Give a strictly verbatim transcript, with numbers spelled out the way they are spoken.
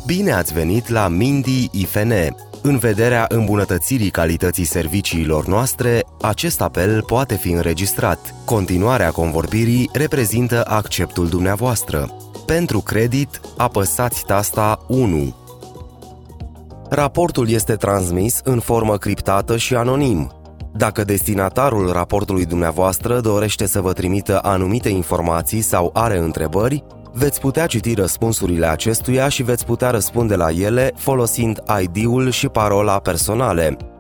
Bine ați venit la Mindy I F N! În vederea îmbunătățirii calității serviciilor noastre, acest apel poate fi înregistrat. Continuarea convorbirii reprezintă acceptul dumneavoastră. Pentru credit, apăsați tasta unu. Raportul este transmis în formă criptată și anonim. Dacă destinatarul raportului dumneavoastră dorește să vă trimită anumite informații sau are întrebări, veți putea citi răspunsurile acestuia și veți putea răspunde la ele folosind I D-ul și parola personale.